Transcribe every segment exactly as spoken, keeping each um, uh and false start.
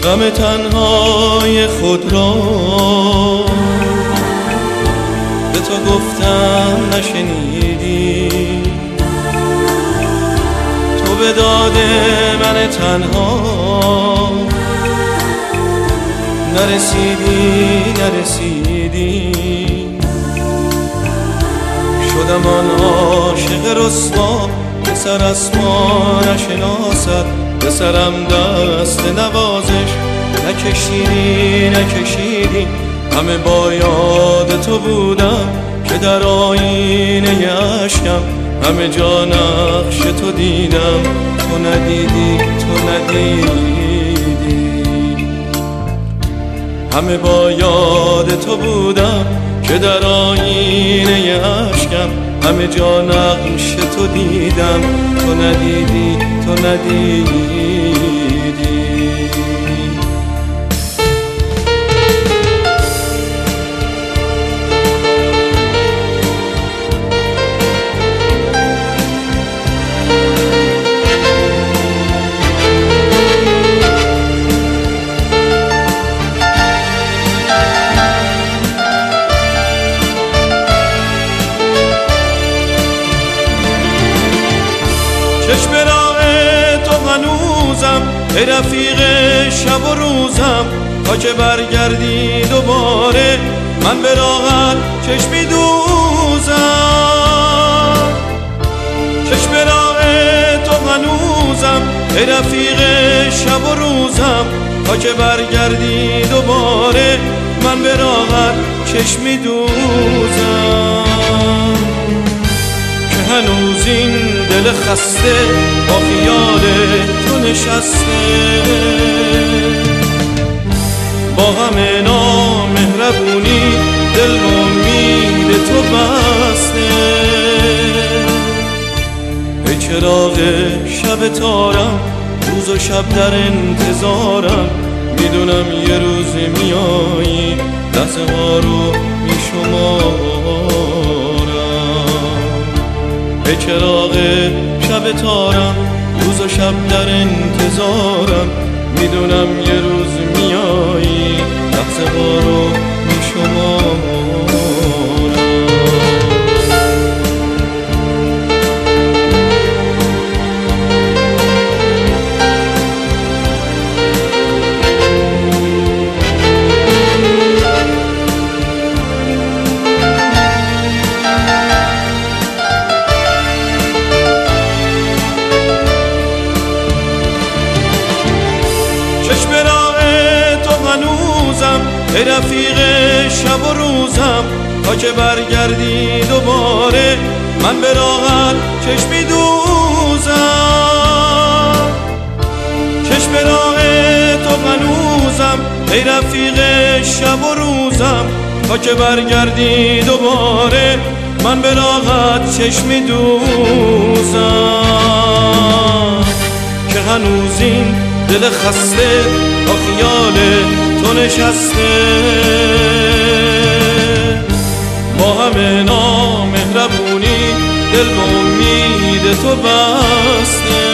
غم تنهای خود را به تو گفتم نشنیدی، تو به داد من تنها نرسیدی نرسیدی. شدم آن عاشق رسوا که سر از ما نشناسد، به سرم دست نوازش نکشیدی نکشیدی. همه با یاد تو بودم که در آینه اشکم همه جا نقش تو دیدم، تو ندیدی تو ندیدی. همه با یاد تو بودم که در آینه اشکم همه جا نقش تو دیدم، تو ندیدی تو ندیدی. چشم راه تو هنوزم ای رفیق شب و روزم، تا که برگردی دوباره من به راحت چشمی دوزم. چشم راه تو هنوزم ای رفیق شب و روزم، تا که برگردی دوباره من به راحت چشمی دوزم. که هنوز این دل خسته با خیال تو نشسته، با همه نامهربونی دل و امید تو بسته. ای چراغ شب تارم روز و شب در انتظارم، میدونم یه روز میایی لحظه ها رو میشمارم. ای چراغ شب تارم روز و شب در انتظارم، میدونم یه روز میایی لحظه ها رو میشمارم. چشم راه تو هنوزم ای رفیق شب و روزم، تا که برگردی دوباره من به راحت چشمی دوزم. چشم راه تو هنوزم ای رفیق شب و روزم، تا که برگردی دوباره من به راحت چشمی دوزم. که هنوز این دل خسته با خیال تو نشسته، با همه نامهربونی دل و امید تو بسته.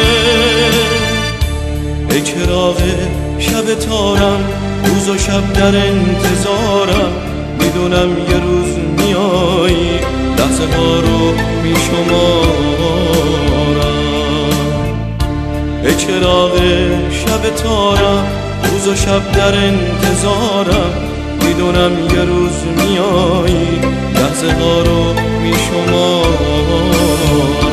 ای چراغ شب تارم روز و شب در انتظارم، میدونم یه روز میایی لحظه ها رو میشمارم. ای چراغ شب تارم روز و شب در انتظارم، میدونم یه روز میایی لحظه ها رو میشمارم.